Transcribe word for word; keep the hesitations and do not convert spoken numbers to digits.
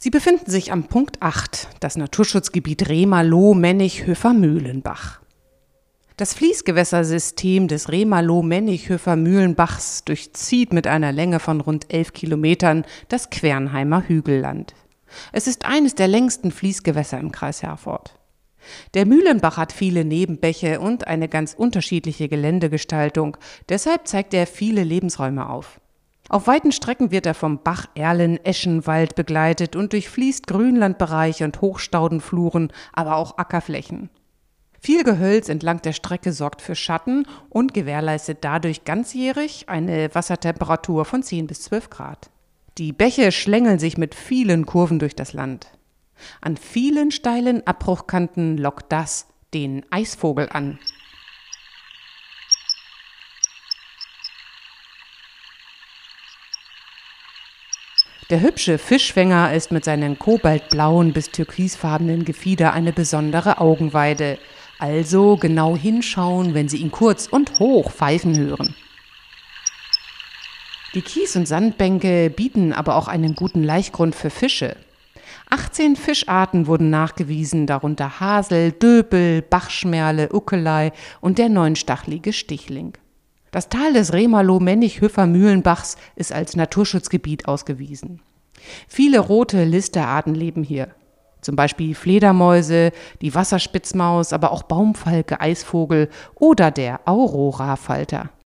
Sie befinden sich am Punkt acht, das Naturschutzgebiet Rehmalow-Mennighöfer-Mühlenbach. Das Fließgewässersystem des Rehmalow-Mennighöfer-Mühlenbachs durchzieht mit einer Länge von rund elf Kilometern das Quernheimer Hügelland. Es ist eines der längsten Fließgewässer im Kreis Herford. Der Mühlenbach hat viele Nebenbäche und eine ganz unterschiedliche Geländegestaltung, deshalb zeigt er viele Lebensräume auf. Auf weiten Strecken wird er vom Bach Erlen-Eschenwald begleitet und durchfließt Grünlandbereiche und Hochstaudenfluren, aber auch Ackerflächen. Viel Gehölz entlang der Strecke sorgt für Schatten und gewährleistet dadurch ganzjährig eine Wassertemperatur von zehn bis zwölf Grad. Die Bäche schlängeln sich mit vielen Kurven durch das Land. An vielen steilen Abbruchkanten lockt das den Eisvogel an. Der hübsche Fischfänger ist mit seinen kobaltblauen bis türkisfarbenen Gefieder eine besondere Augenweide. Also genau hinschauen, wenn Sie ihn kurz und hoch pfeifen hören. Die Kies- und Sandbänke bieten aber auch einen guten Laichgrund für Fische. achtzehn Fischarten wurden nachgewiesen, darunter Hasel, Döpel, Bachschmerle, Uckelei und der neunstachelige Stichling. Das Tal des Rehmalow-Mennighöfer-Mühlenbachs ist als Naturschutzgebiet ausgewiesen. Viele rote Listerarten leben hier. Zum Beispiel Fledermäuse, die Wasserspitzmaus, aber auch Baumfalke, Eisvogel oder der Aurorafalter.